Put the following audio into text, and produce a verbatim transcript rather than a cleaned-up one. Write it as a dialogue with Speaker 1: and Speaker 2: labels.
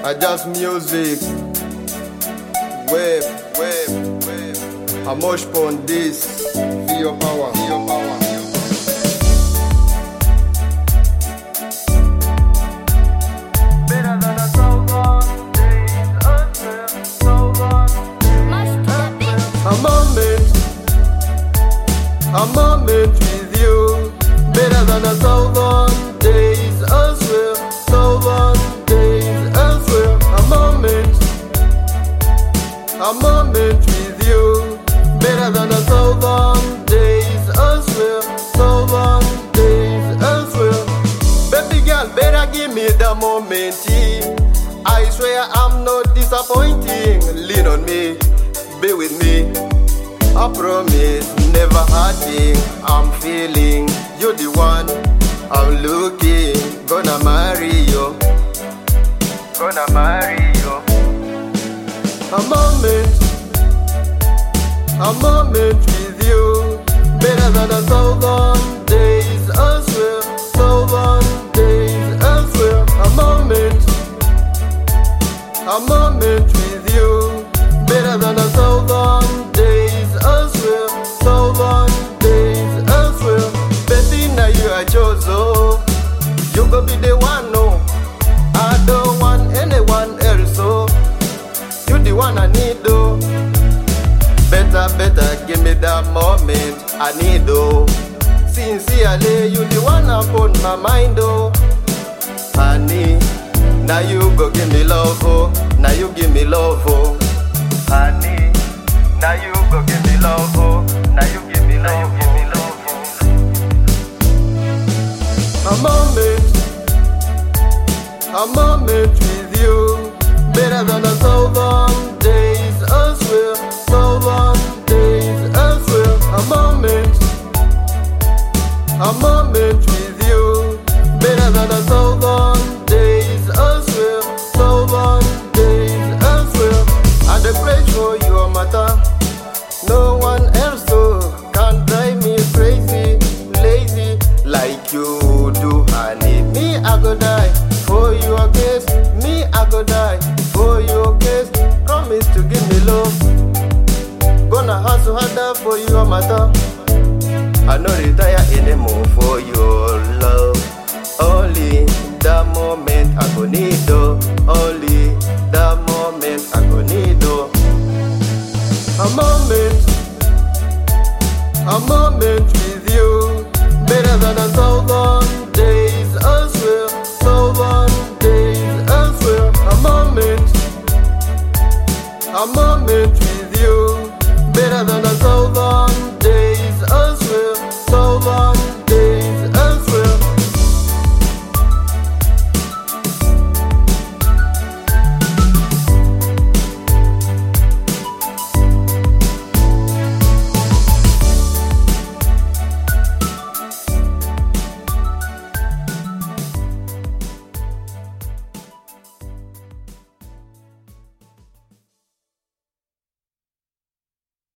Speaker 1: I just music. Wave, wave, wave. I much on this. Feel your power, feel your power.
Speaker 2: Better than a thousand days under, thousand days.
Speaker 1: A moment, a moment with you. Better than a thousand days elsewhere, thousand days elsewhere. A moment, a moment with you. Better than a thousand days elsewhere, thousand days elsewhere. Baby girl, better give me the moment. I swear I'm not disappointing. Lean on me, be with me. I promise, never hurting. I'm feeling you're the one I'm looking. Gonna marry you, gonna marry you. A moment, a moment with you. Better than a thousand days elsewhere, thousand days elsewhere. A moment, a moment with you. Better than a thousand days elsewhere, thousand days elsewhere. Baby, now you are chosen. You go be the one, no. I don't want anyone else, so you the one I need, though. Better, better, give me that moment I need, though. Sincerely, you the one upon my mind, though. Honey, now you go give me love, oh. Now you give me love, oh. Honey, now you go give me love, oh. Now you give me love, oh. A moment, a moment with you. Better than a thousand days elsewhere, thousand days elsewhere. A moment, a moment